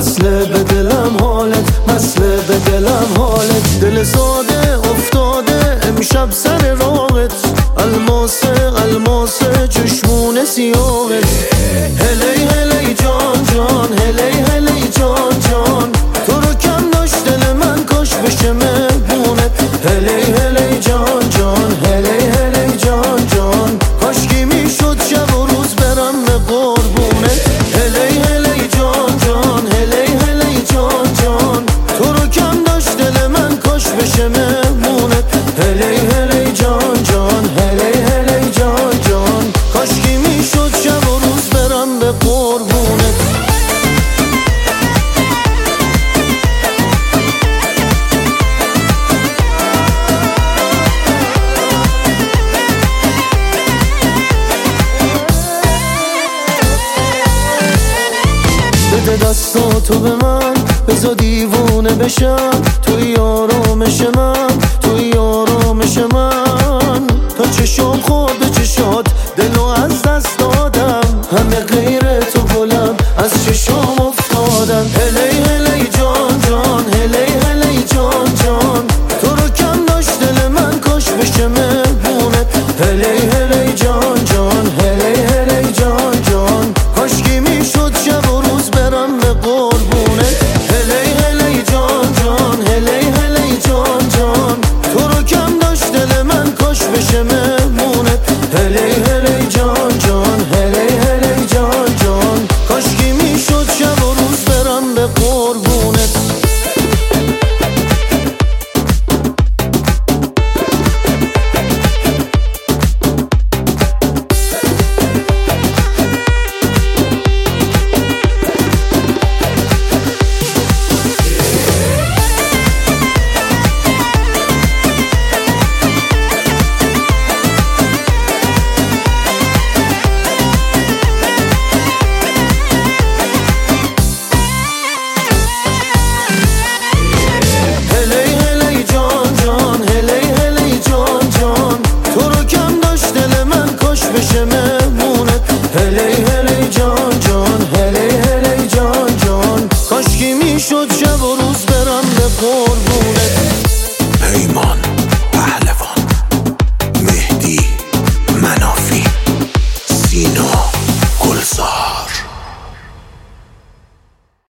وصله به دلم حالت، وصله به دلم حالت. دل ساده افتاده امشب سر راهت، الماسه الماسه چشمون سیاهت. هلی هلی جان جان، هلی هلی جان جان، تو رو کم داشت دل من کاش بشه مهمونت. هلی هلی جان جان، هلی هلی جان جان، کاشکی میشد شب و روز برم به قربونت. هلی هلی جان جان، هلی هلی جان جان، تو رو کم داشت دل من کاش بشه مهمونت. هلی هلی جان جان، هلی هلی جان جان، کاشکی میشد شب و روز برم به قربونت. بده دستاتو به من، بذار دیوونه بشم، توی آرامش من، توی آرامش من. تا چشم خورده چشات دلو از دست دادم، همه غیر تو گلم از چشم افتادم. هلی هلی جان جان، هلی هلی جان جان، تو رو کم داشت دل من کاش بشه مهمونت. هلی هلی جان جان، هلی هلی جان جان، کاشکی میشد شب و روز برم به قربونت. هلی هلی جان جان، هلی هلی جان جان، تو رو کم داشت دل من کاش بشه مهمونت. هلی هلی جان جان، هلی هلی جان جان، کاشکی میشد شب و روز برم به قربونت.